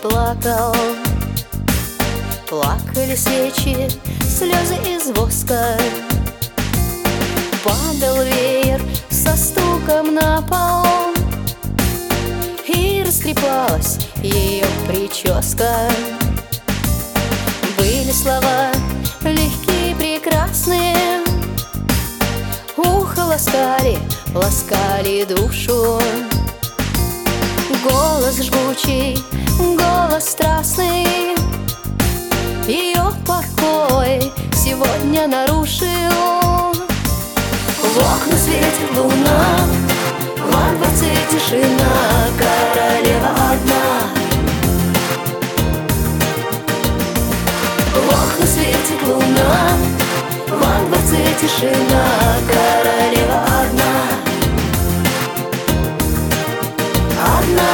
плакал. Плакали свечи, слезы из воска. Падал веер со стуком на пол, и растрепалась ее прическа. Были слова легкие и прекрасные, ухо ласкали, ласкали душу. Голос жгучий, голос страстный, ее покой сегодня нарушил. В окна светит луна, во дворце тишина, королева одна. В окна светит луна, во дворце тишина, королева одна. Одна.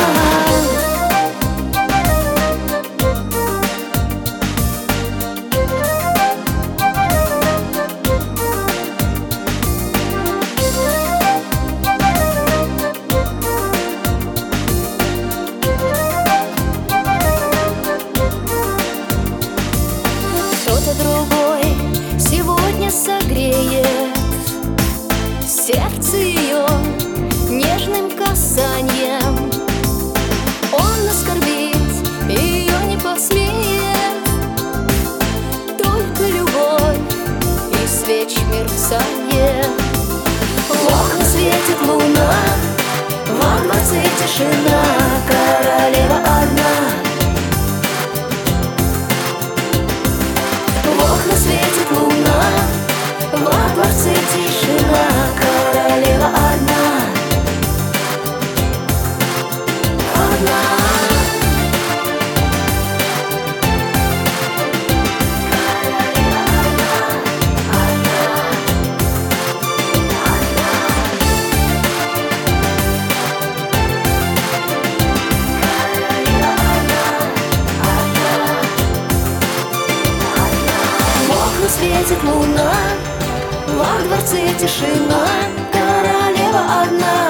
Кто-то другой сегодня согреет сердце ее нежным касанием. Он оскорбить ее не посмеет, только любовь и свеч мерцание. В окна светит луна, во дворце тишина, королева одна. В окна светит луна, во дворце тишина, королева одна. Одна. Светит луна, во дворце тишина, королева одна.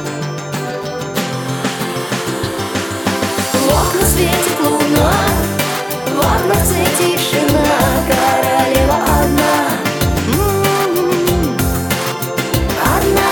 В окна светит луна, во дворце тишина, королева одна. Одна.